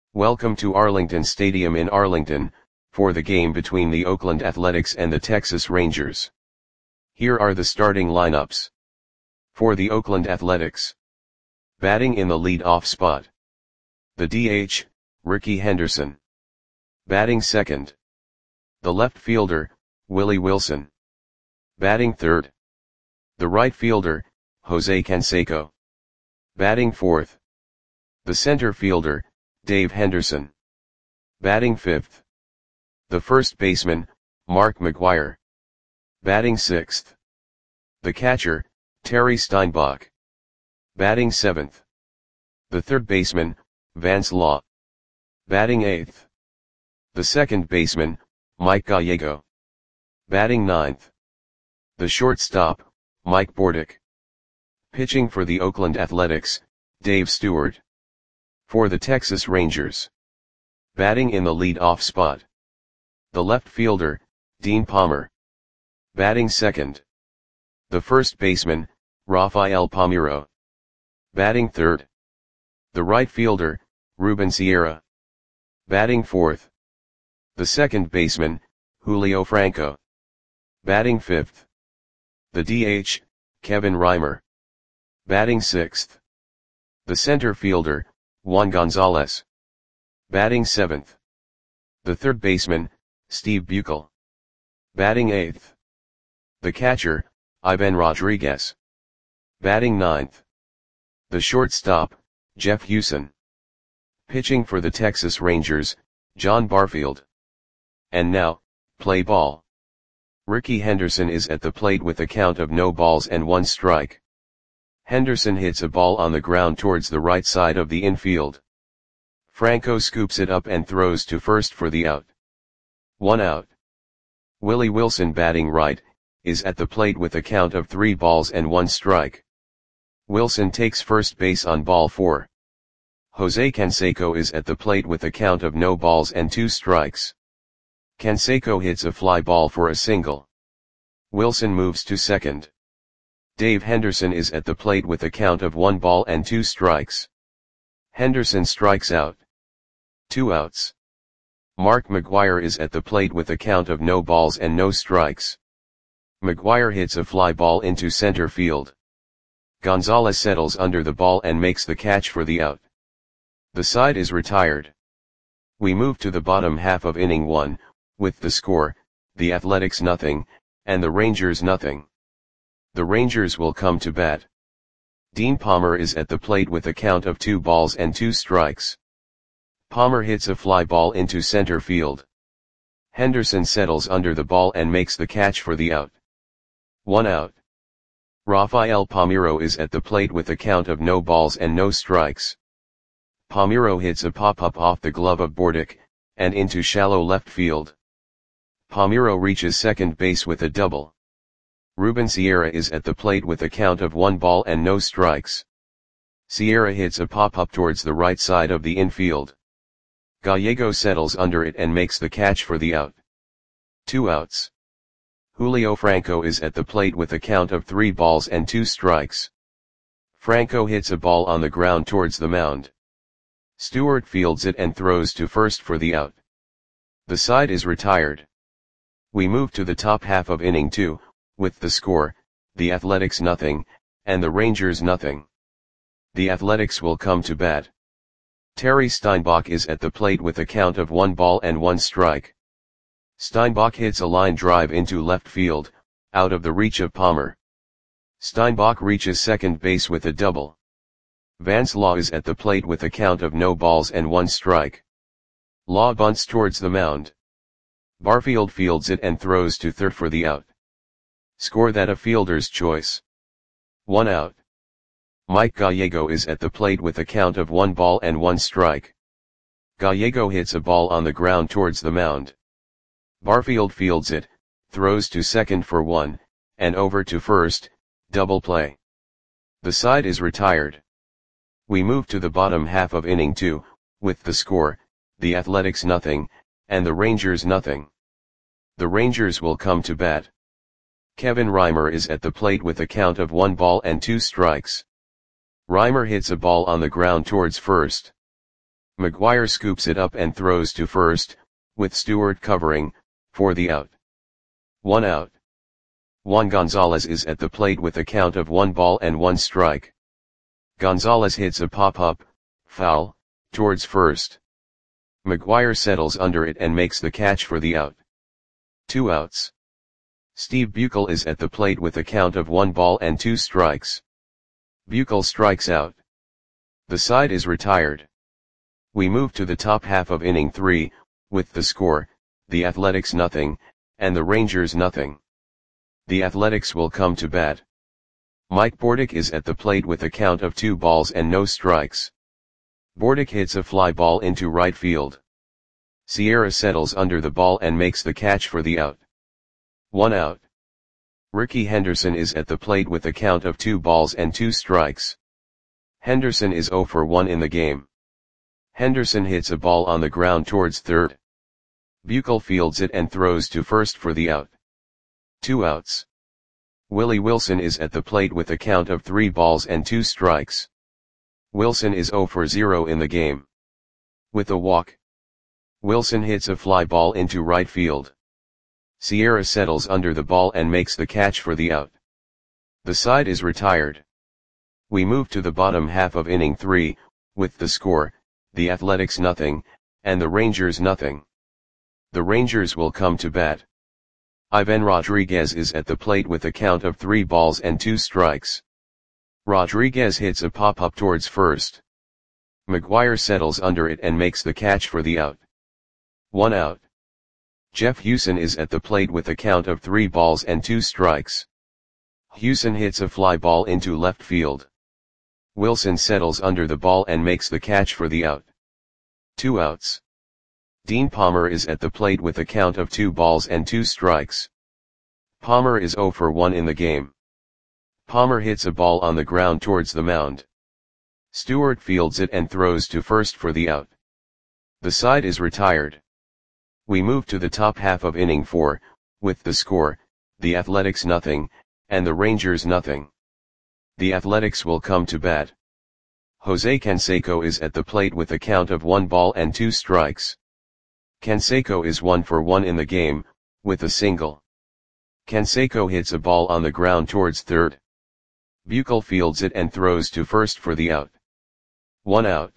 Welcome to Arlington Stadium in Arlington, for the game between the Oakland Athletics and the Texas Rangers. Here are the starting lineups. For the Oakland Athletics. Batting in the lead-off spot. The DH, Rickey Henderson. Batting second. The left fielder, Willie Wilson. Batting third. The right fielder, Jose Canseco. Batting fourth. The center fielder, Dave Henderson. Batting fifth. The first baseman, Mark McGwire. Batting sixth. The catcher, Terry Steinbach. Batting seventh. The third baseman, Vance Law. Batting eighth. The second baseman, Mike Gallego. Batting ninth. The shortstop, Mike Bordick. Pitching for the Oakland Athletics, Dave Stewart. For the Texas Rangers. Batting in the lead-off spot. The left fielder, Dean Palmer. Batting second. The first baseman, Rafael Palmeiro. Batting third. The right fielder, Ruben Sierra. Batting fourth. The second baseman, Julio Franco. Batting fifth. The DH, Kevin Reimer. Batting sixth. The center fielder, Juan Gonzalez. Batting seventh. The third baseman, Steve Buechel. Batting eighth. The catcher, Ivan Rodriguez. Batting ninth. The shortstop, Jeff Hewson. Pitching for the Texas Rangers, John Barfield. And now, play ball. Rickey Henderson is at the plate with a count of no balls and one strike. Henderson hits a ball on the ground towards the right side of the infield. Franco scoops it up and throws to first for the out. 1 out. Willie Wilson, batting right, is at the plate with a count of 3 balls and 1 strike. Wilson takes first base on ball 4. Jose Canseco is at the plate with a count of no balls and 2 strikes. Canseco hits a fly ball for a single. Wilson moves to second. Dave Henderson is at the plate with a count of 1 ball and 2 strikes. Henderson strikes out. 2 outs. Mark McGwire is at the plate with a count of no balls and no strikes. McGwire hits a fly ball into center field. Gonzalez settles under the ball and makes the catch for the out. The side is retired. We move to the bottom half of inning 1, with the score, the Athletics 0, and the Rangers 0. The Rangers will come to bat. Dean Palmer is at the plate with a count of 2 balls and 2 strikes. Palmer hits a fly ball into center field. Henderson settles under the ball and makes the catch for the out. 1 out. Rafael Palmeiro is at the plate with a count of no balls and no strikes. Palmeiro hits a pop-up off the glove of Bordick, and into shallow left field. Palmeiro reaches second base with a double. Ruben Sierra is at the plate with a count of 1 ball and no strikes. Sierra hits a pop-up towards the right side of the infield. Gallego settles under it and makes the catch for the out. 2 outs. Julio Franco is at the plate with a count of 3 balls and 2 strikes. Franco hits a ball on the ground towards the mound. Stewart fields it and throws to first for the out. The side is retired. We move to the top half of inning 2, with the score, the Athletics 0, and the Rangers 0. The Athletics will come to bat. Terry Steinbach is at the plate with a count of 1 ball and 1 strike. Steinbach hits a line drive into left field, out of the reach of Palmer. Steinbach reaches second base with a double. Vance Law is at the plate with a count of no balls and 1 strike. Law bunts towards the mound. Barfield fields it and throws to third for the out. Score that a fielder's choice. 1 out. Mike Gallego is at the plate with a count of 1 ball and 1 strike. Gallego hits a ball on the ground towards the mound. Barfield fields it, throws to second for 1, and over to first, double play. The side is retired. We move to the bottom half of inning 2, with the score, the Athletics 0, and the Rangers 0. The Rangers will come to bat. Kevin Reimer is at the plate with a count of 1 ball and 2 strikes. Reimer hits a ball on the ground towards first. McGuire scoops it up and throws to first, with Stewart covering, for the out. 1 out. Juan Gonzalez is at the plate with a count of 1 ball and 1 strike. Gonzalez hits a pop-up, foul, towards first. McGuire settles under it and makes the catch for the out. 2 outs. Steve Buechele is at the plate with a count of 1 ball and 2 strikes. Buechele strikes out. The side is retired. We move to the top half of inning 3, with the score, the Athletics nothing, and the Rangers nothing. The Athletics will come to bat. Mike Bordick is at the plate with a count of 2 balls and no strikes. Bordick hits a fly ball into right field. Sierra settles under the ball and makes the catch for the out. 1 out. Rickey Henderson is at the plate with a count of 2 balls and 2 strikes. Henderson is 0 for 1 in the game. Henderson hits a ball on the ground towards third. Buechele fields it and throws to first for the out. 2 outs. Willie Wilson is at the plate with a count of 3 balls and 2 strikes. Wilson is 0 for 0 in the game. With a walk, Wilson hits a fly ball into right field. Sierra settles under the ball and makes the catch for the out. The side is retired. We move to the bottom half of inning 3, with the score, the Athletics nothing, and the Rangers nothing. The Rangers will come to bat. Ivan Rodriguez is at the plate with a count of 3 balls and 2 strikes. Rodriguez hits a pop-up towards first. McGuire settles under it and makes the catch for the out. 1 out. Jeff Hewson is at the plate with a count of 3 balls and 2 strikes. Hewson hits a fly ball into left field. Wilson settles under the ball and makes the catch for the out. 2 outs. Dean Palmer is at the plate with a count of 2 balls and 2 strikes. Palmer is 0 for 1 in the game. Palmer hits a ball on the ground towards the mound. Stewart fields it and throws to first for the out. The side is retired. We move to the top half of inning 4, with the score, the Athletics nothing, and the Rangers nothing. The Athletics will come to bat. Jose Canseco is at the plate with a count of 1 ball and 2 strikes. Canseco is 1 for 1 in the game, with a single. Canseco hits a ball on the ground towards third. Buechele fields it and throws to first for the out. 1 out.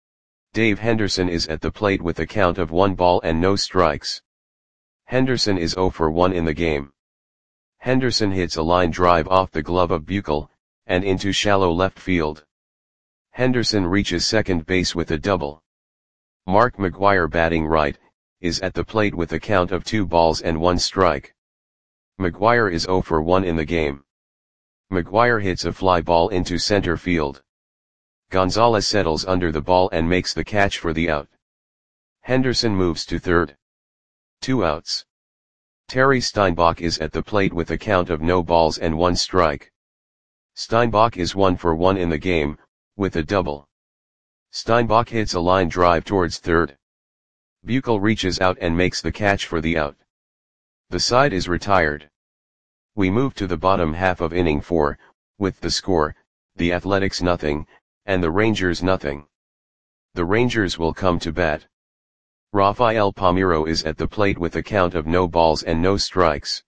Dave Henderson is at the plate with a count of 1 ball and no strikes. Henderson is 0 for 1 in the game. Henderson hits a line drive off the glove of Buechele, and into shallow left field. Henderson reaches second base with a double. Mark McGuire, batting right, is at the plate with a count of 2 balls and 1 strike. McGuire is 0 for 1 in the game. McGuire hits a fly ball into center field. Gonzalez settles under the ball and makes the catch for the out. Henderson moves to third. 2 outs. Terry Steinbach is at the plate with a count of no balls and 1 strike. Steinbach is 1 for 1 in the game, with a double. Steinbach hits a line drive towards third. Buechele reaches out and makes the catch for the out. The side is retired. We move to the bottom half of inning 4, with the score, the Athletics nothing, and the Rangers nothing. The Rangers will come to bat. Rafael Palmeiro is at the plate with a count of no balls and no strikes.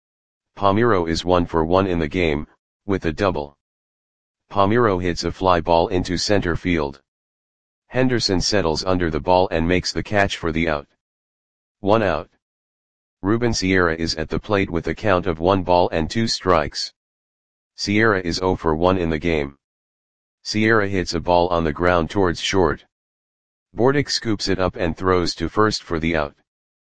Palmeiro is 1 for 1 in the game, with a double. Palmeiro hits a fly ball into center field. Henderson settles under the ball and makes the catch for the out. 1 out. Ruben Sierra is at the plate with a count of 1 ball and 2 strikes. Sierra is 0 for 1 in the game. Sierra hits a ball on the ground towards short. Bordick scoops it up and throws to first for the out.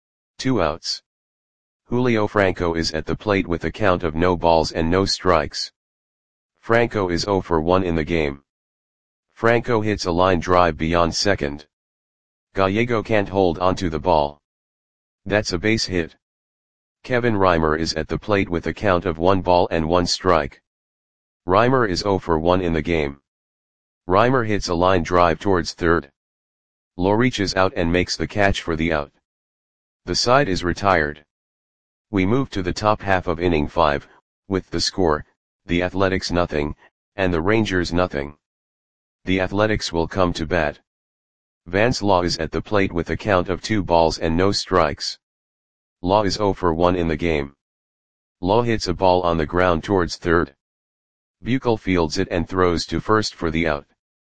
2 outs. Julio Franco is at the plate with a count of no balls and no strikes. Franco is 0 for 1 in the game. Franco hits a line drive beyond second. Gallego can't hold onto the ball. That's a base hit. Kevin Reimer is at the plate with a count of 1 ball and 1 strike. Reimer is 0 for 1 in the game. Reimer hits a line drive towards third. Lowe reaches out and makes the catch for the out. The side is retired. We move to the top half of inning 5, with the score, the Athletics nothing, and the Rangers nothing. The Athletics will come to bat. Vance Law is at the plate with a count of 2 balls and no strikes. Law is 0 for 1 in the game. Law hits a ball on the ground towards third. Buechel fields it and throws to first for the out.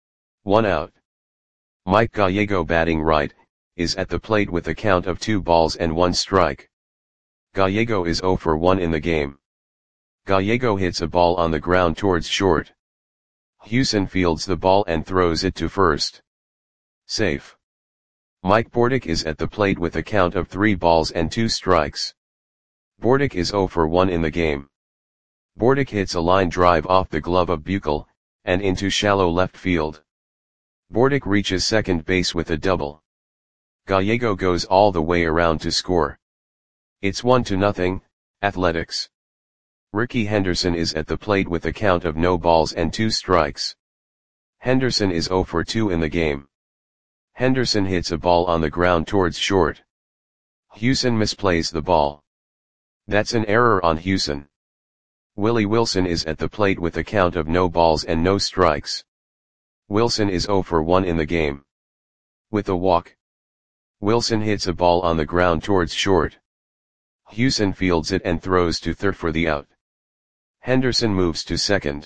1 out. Mike Gallego, batting right, is at the plate with a count of 2 balls and 1 strike. Gallego is 0 for 1 in the game. Gallego hits a ball on the ground towards short. Hewson fields the ball and throws it to first. Safe. Mike Bordick is at the plate with a count of 3 balls and 2 strikes. Bordick is 0 for 1 in the game. Bordick hits a line drive off the glove of Buechel, and into shallow left field. Bordick reaches second base with a double. Gallego goes all the way around to score. It's 1-0, Athletics. Rickey Henderson is at the plate with a count of no balls and 2 strikes. Henderson is 0 for 2 in the game. Henderson hits a ball on the ground towards short. Hewson misplays the ball. That's an error on Hewson. Willie Wilson is at the plate with a count of no balls and no strikes. Wilson is 0 for 1 in the game. With a walk. Wilson hits a ball on the ground towards short. Hewson fields it and throws to third for the out. Henderson moves to second.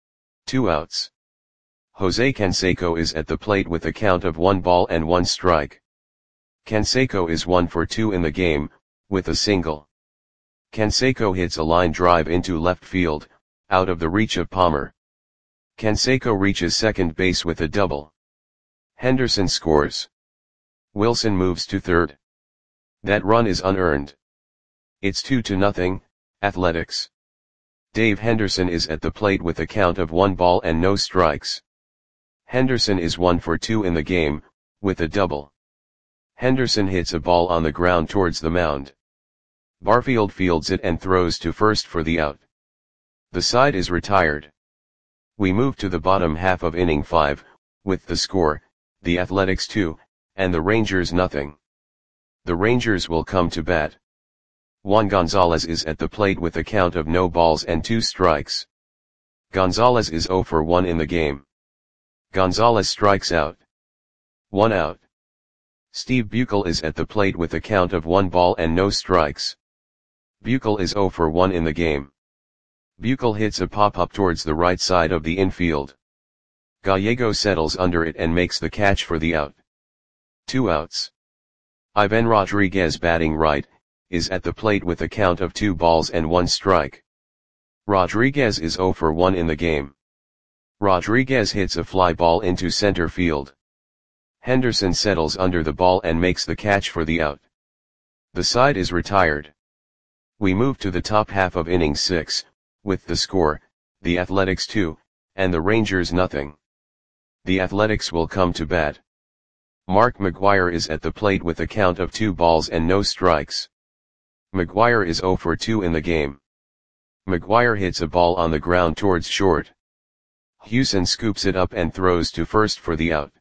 2 outs. Jose Canseco is at the plate with a count of 1 ball and 1 strike. Canseco is 1 for 2 in the game, with a single. Canseco hits a line drive into left field, out of the reach of Palmer. Canseco reaches second base with a double. Henderson scores. Wilson moves to third. That run is unearned. It's 2-0, Athletics. Dave Henderson is at the plate with a count of 1 ball and no strikes. Henderson is 1 for 2 in the game, with a double. Henderson hits a ball on the ground towards the mound. Barfield fields it and throws to first for the out. The side is retired. We move to the bottom half of inning 5, with the score, the Athletics 2, and the Rangers 0. The Rangers will come to bat. Juan Gonzalez is at the plate with a count of no balls and 2 strikes. Gonzalez is 0 for 1 in the game. Gonzalez strikes out. 1 out. Steve Buechel is at the plate with a count of 1 ball and no strikes. Buechel is 0 for 1 in the game. Buechel hits a pop-up towards the right side of the infield. Gallego settles under it and makes the catch for the out. 2 outs. Ivan Rodriguez, batting right, is at the plate with a count of 2 balls and 1 strike. Rodriguez is 0 for 1 in the game. Rodriguez hits a fly ball into center field. Henderson settles under the ball and makes the catch for the out. The side is retired. We move to the top half of inning 6, with the score, the Athletics 2, and the Rangers 0. The Athletics will come to bat. Mark McGwire is at the plate with a count of 2 balls and no strikes. McGwire is 0 for 2 in the game. McGwire hits a ball on the ground towards short. Hewson scoops it up and throws to first for the out.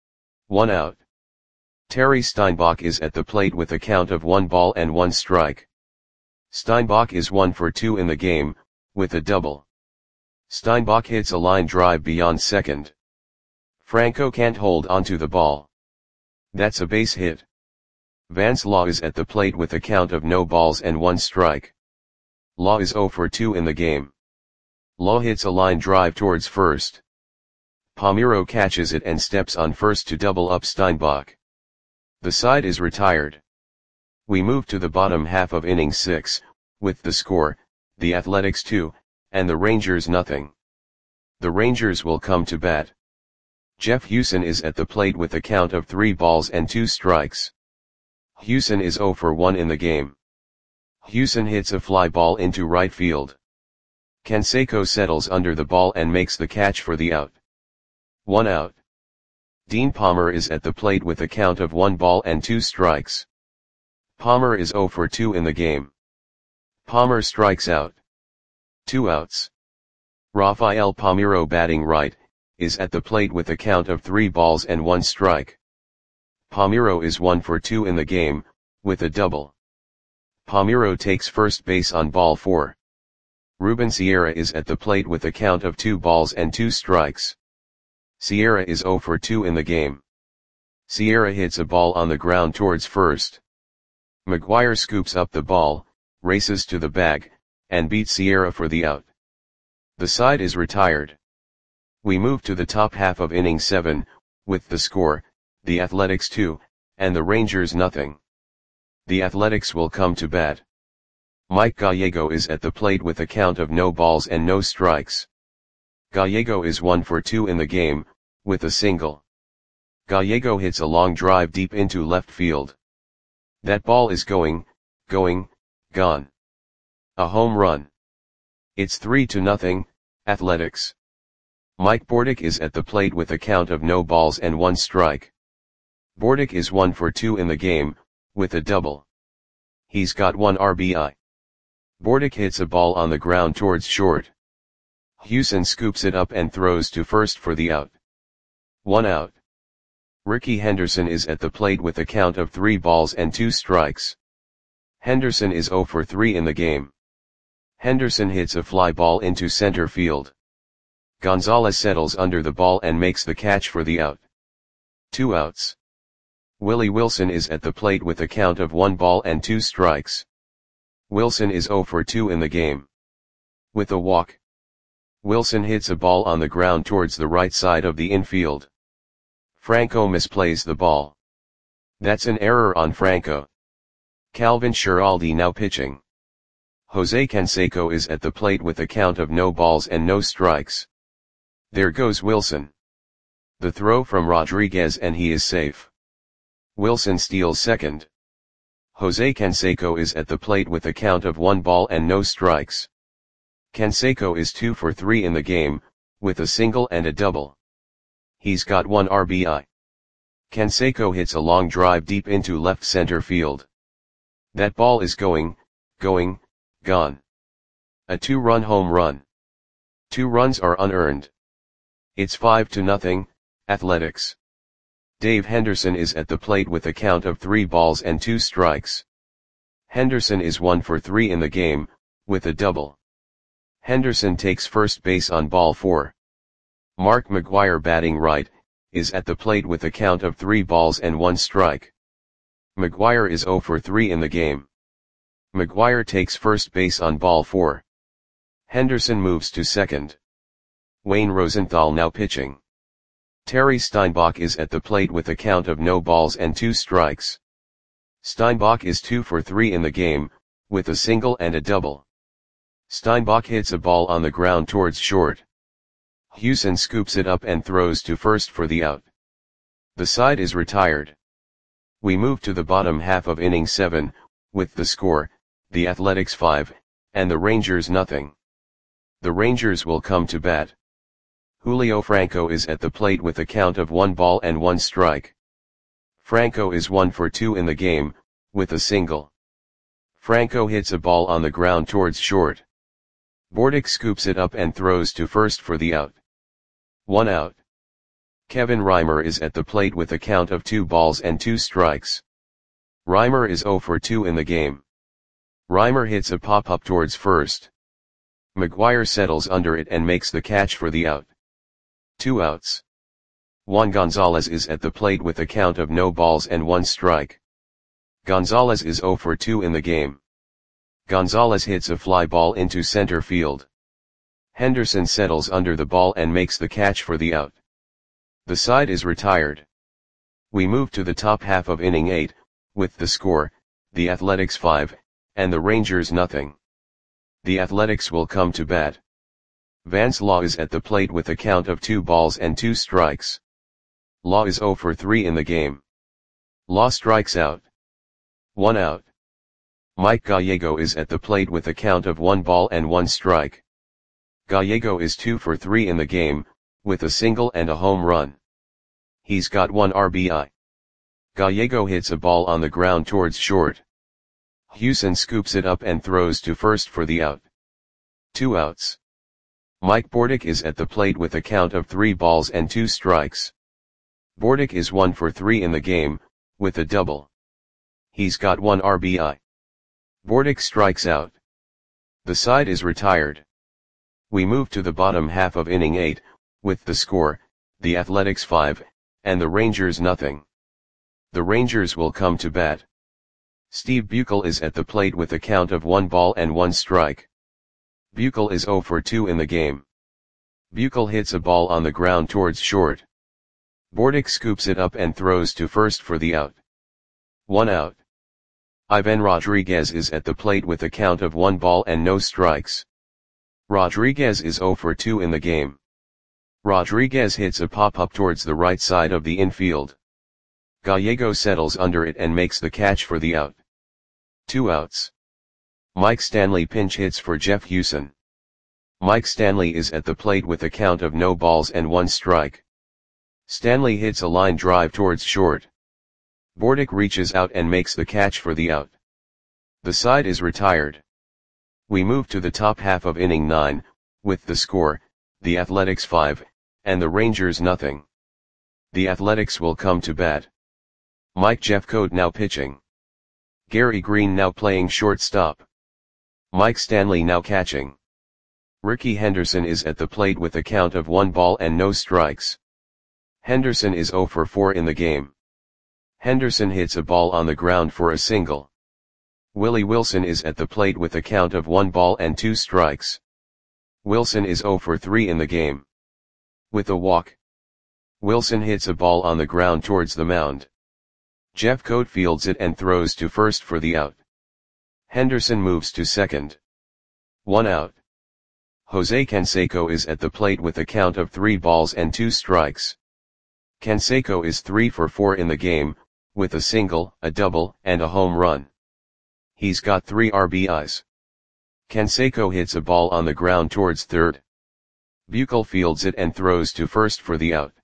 1 out. Terry Steinbach is at the plate with a count of 1 ball and 1 strike. Steinbach is 1 for 2 in the game, with a double. Steinbach hits a line drive beyond second. Franco can't hold onto the ball. That's a base hit. Vance Law is at the plate with a count of no balls and 1 strike. Law is 0 for 2 in the game. Law hits a line drive towards first. Palmeiro catches it and steps on first to double up Steinbach. The side is retired. We move to the bottom half of inning 6, with the score, the Athletics 2, and the Rangers 0. The Rangers will come to bat. Jeff Hewson is at the plate with a count of 3 balls and 2 strikes. Hewson is 0 for 1 in the game. Hewson hits a fly ball into right field. Canseco settles under the ball and makes the catch for the out. 1 out. Dean Palmer is at the plate with a count of 1 ball and 2 strikes. Palmer is 0 for 2 in the game. Palmer strikes out. 2 outs. Rafael Palmeiro, batting right, is at the plate with a count of 3 balls and 1 strike. Palmeiro is 1 for 2 in the game, with a double. Palmeiro takes first base on ball 4. Ruben Sierra is at the plate with a count of 2 balls and 2 strikes. Sierra is 0 for 2 in the game. Sierra hits a ball on the ground towards first. McGuire scoops up the ball, races to the bag, and beats Sierra for the out. The side is retired. We move to the top half of inning 7, with the score, the Athletics 2, and the Rangers nothing. The Athletics will come to bat. Mike Gallego is at the plate with a count of no balls and no strikes. Gallego is 1 for 2 in the game, with a single. Gallego hits a long drive deep into left field. That ball is going, gone. A home run. It's 3-0, Athletics. Mike Bordick is at the plate with a count of no balls and 1 strike. Bordick is 1 for 2 in the game, with a double. He's got 1 RBI. Bordick hits a ball on the ground towards short. Hewson scoops it up and throws to first for the out. 1 out. Ricky Henderson is at the plate with a count of 3 balls and 2 strikes. Henderson is 0 for 3 in the game. Henderson hits a fly ball into center field. Gonzalez settles under the ball and makes the catch for the out. 2 outs. Willie Wilson is at the plate with a count of 1 ball and 2 strikes. Wilson is 0 for 2 in the game. With a walk. Wilson hits a ball on the ground towards the right side of the infield. Franco misplays the ball. That's an error on Franco. Calvin Schiraldi now pitching. Jose Canseco is at the plate with a count of no balls and no strikes. There goes Wilson. The throw from Rodriguez and he is safe. Wilson steals second. Jose Canseco is at the plate with a count of 1 ball and no strikes. Canseco is 2 for 3 in the game, with a single and a double. He's got 1 RBI. Canseco hits a long drive deep into left center field. That ball is going, gone. A 2-run home run. 2 runs are unearned. It's 5-0, Athletics. Dave Henderson is at the plate with a count of 3 balls and 2 strikes. Henderson is 1 for 3 in the game, with a double. Henderson takes first base on ball 4. Mark McGuire batting right, is at the plate with a count of 3 balls and 1 strike. McGuire is 0 for 3 in the game. McGuire takes first base on ball 4. Henderson moves to second. Wayne Rosenthal now pitching. Terry Steinbach is at the plate with a count of no balls and 2 strikes. Steinbach is 2 for 3 in the game, with a single and a double. Steinbach hits a ball on the ground towards short. Hewson scoops it up and throws to first for the out. The side is retired. We move to the bottom half of inning 7, with the score, the Athletics 5, and the Rangers nothing. The Rangers will come to bat. Julio Franco is at the plate with a count of 1 ball and 1 strike. Franco is 1 for 2 in the game, with a single. Franco hits a ball on the ground towards short. Bordick scoops it up and throws to first for the out. 1 out. Kevin Reimer is at the plate with a count of 2 balls and 2 strikes. Reimer is 0 for 2 in the game. Reimer hits a pop-up towards first. McGuire settles under it and makes the catch for the out. 2 outs. Juan Gonzalez is at the plate with a count of no balls and 1 strike. Gonzalez is 0 for 2 in the game. Gonzalez hits a fly ball into center field. Henderson settles under the ball and makes the catch for the out. The side is retired. We move to the top half of inning 8, with the score, the Athletics 5, and the Rangers nothing. The Athletics will come to bat. Vance Law is at the plate with a count of 2 balls and 2 strikes. Law is 0 for 3 in the game. Law strikes out. 1 out. Mike Gallego is at the plate with a count of 1 ball and 1 strike. Gallego is 2 for 3 in the game, with a single and a home run. He's got 1 RBI. Gallego hits a ball on the ground towards short. Hewson scoops it up and throws to first for the out. 2 outs. Mike Bordick is at the plate with a count of 3 balls and 2 strikes. Bordick is 1 for 3 in the game, with a double. He's got 1 RBI. Bordick strikes out. The side is retired. We move to the bottom half of inning 8, with the score, the Athletics 5, and the Rangers nothing. The Rangers will come to bat. Steve Buechel is at the plate with a count of 1 ball and 1 strike. Buechel is 0 for 2 in the game. Buechel hits a ball on the ground towards short. Bordick scoops it up and throws to first for the out. 1 out. Ivan Rodriguez is at the plate with a count of 1 ball and no strikes. Rodriguez is 0 for 2 in the game. Rodriguez hits a pop-up towards the right side of the infield. Gallego settles under it and makes the catch for the out. 2 outs. Mike Stanley pinch hits for Jeff Hewson. Mike Stanley is at the plate with a count of no balls and 1 strike. Stanley hits a line drive towards short. Bordick reaches out and makes the catch for the out. The side is retired. We move to the top half of inning 9, with the score, the Athletics 5, and the Rangers nothing. The Athletics will come to bat. Mike Jeffcoat now pitching. Gary Green now playing shortstop. Mike Stanley now catching. Ricky Henderson is at the plate with a count of 1 ball and no strikes. Henderson is 0 for 4 in the game. Henderson hits a ball on the ground for a single. Willie Wilson is at the plate with a count of 1 ball and 2 strikes. Wilson is 0 for 3 in the game. With a walk. Wilson hits a ball on the ground towards the mound. Jeffcoat fields it and throws to first for the out. Henderson moves to second. 1 out. Jose Canseco is at the plate with a count of 3 balls and 2 strikes. Canseco is 3 for 4 in the game, with a single, a double, and a home run. He's got 3 RBIs. Canseco hits a ball on the ground towards third. Buechel fields it and throws to first for the out.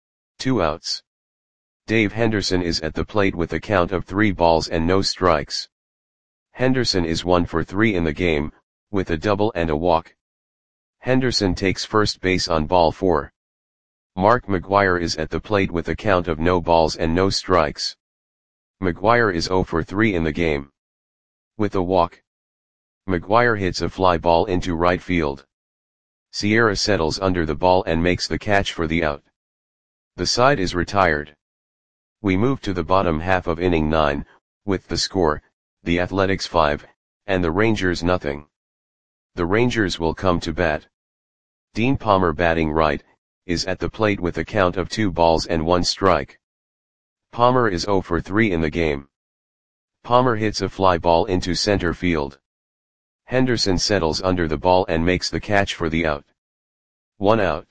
2 outs. Dave Henderson is at the plate with a count of 3 balls and no strikes. Henderson is 1 for 3 in the game, with a double and a walk. Henderson takes first base on ball 4. Mark McGwire is at the plate with a count of no balls and no strikes. McGwire is 0 for 3 in the game. With a walk. McGwire hits a fly ball into right field. Sierra settles under the ball and makes the catch for the out. The side is retired. We move to the bottom half of inning 9, with the score, the Athletics 5, and the Rangers nothing. The Rangers will come to bat. Dean Palmer batting right, is at the plate with a count of 2 balls and 1 strike. Palmer is 0 for 3 in the game. Palmer hits a fly ball into center field. Henderson settles under the ball and makes the catch for the out. 1 out.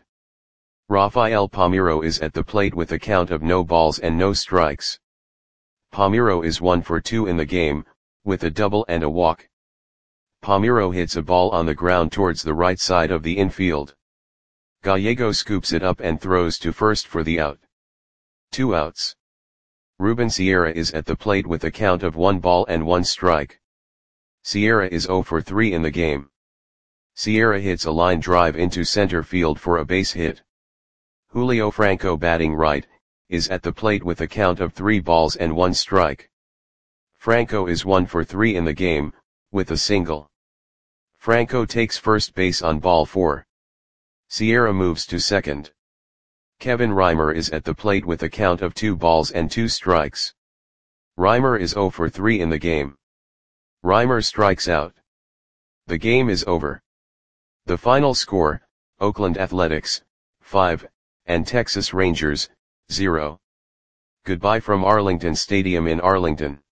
Rafael Palmeiro is at the plate with a count of no balls and no strikes. Palmeiro is 1 for 2 in the game, with a double and a walk. Palmeiro hits a ball on the ground towards the right side of the infield. Gallego scoops it up and throws to first for the out. 2 outs. Ruben Sierra is at the plate with a count of 1 ball and 1 strike. Sierra is 0 for 3 in the game. Sierra hits a line drive into center field for a base hit. Julio Franco batting right, is at the plate with a count of 3 balls and 1 strike. Franco is 1 for 3 in the game, with a single. Franco takes first base on ball 4. Sierra moves to second. Kevin Reimer is at the plate with a count of 2 balls and 2 strikes. Reimer is 0 for 3 in the game. Reimer strikes out. The game is over. The final score, Oakland Athletics, 5, and Texas Rangers, 0. Goodbye from Arlington Stadium in Arlington.